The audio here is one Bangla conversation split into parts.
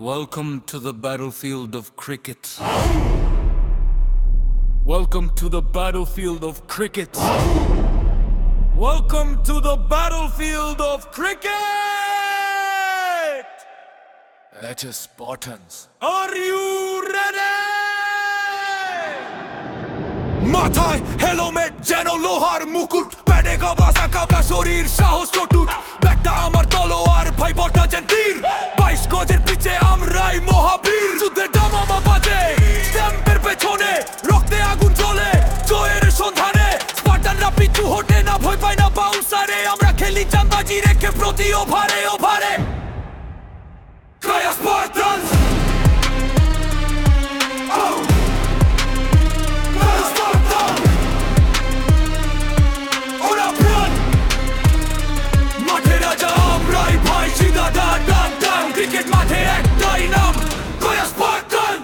Welcome to the battlefield of cricket. Welcome to the battlefield of cricket. Welcome to the battlefield of cricket! That's Spartans. Are you ready? মাথায় হেলমেট যেন লোহার মুকুট, প্যাডে গাবাসা কাবলা শরীর সাহস টুট, ব্যাগটা আমার তলোয়ার ভাই বটা যেন তীর, 22 গজের পিছে আমরাই মহাবীর, যুদ্ধের দামামা বাজে স্ট্যাম্পের পেছনে, রক্তে আগুন জ্বলে জয়ের সন্ধানে, স্পার্টানরা পিছু হটে না, ভয় পায় না বাউন্সারে, আমরা খেলি চাঁদাবাজি রেখে প্রতি ওভারে ওভারে। Crya Spartans! ক্রিকেট মাঠে একটাই নাম, Crya Spartan!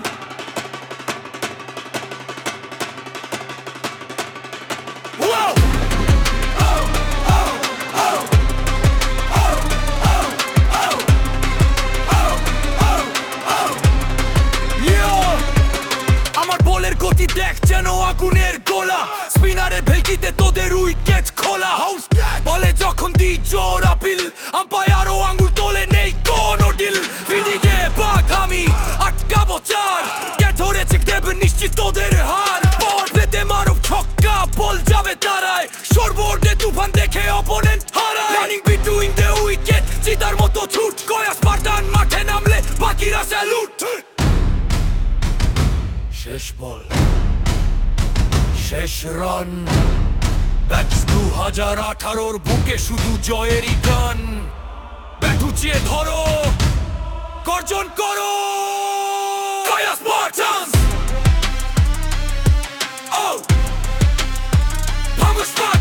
আমার বলের গতি দেখ যেন আগুনের গোলা, স্পিনারের ভেলকিতে তোদের উইকেট খোলা, বলে যখন দিই জোর আপিল, আম্পায়ারও আঙ্গুল তোলে নেই কোনো ডিল, ফিল্ডিংয়ে বাঘ আমি আটকাবো চার, কে ধরেছে দেবে নিশ্চিত তোদের হার, বল পেতে মারব ছক্কা বল যাবে তারায়, সরবোর্ডে তুফান দেখে অপোনেন্ট হারায়, রানিং বিটুইন দ্য উইকেট জিতার মতো ছুট, Crya Spartan মাঠে নামলে বাকিরা স্যালুট। শেষ বল, শেষ রান, ব্যাচ 2018-র বুকে শুধু জয়েরই গান, ব্যাট উঁচিয়ে ধরো, গর্জন করো, Crya Spartans! Oh! Vamos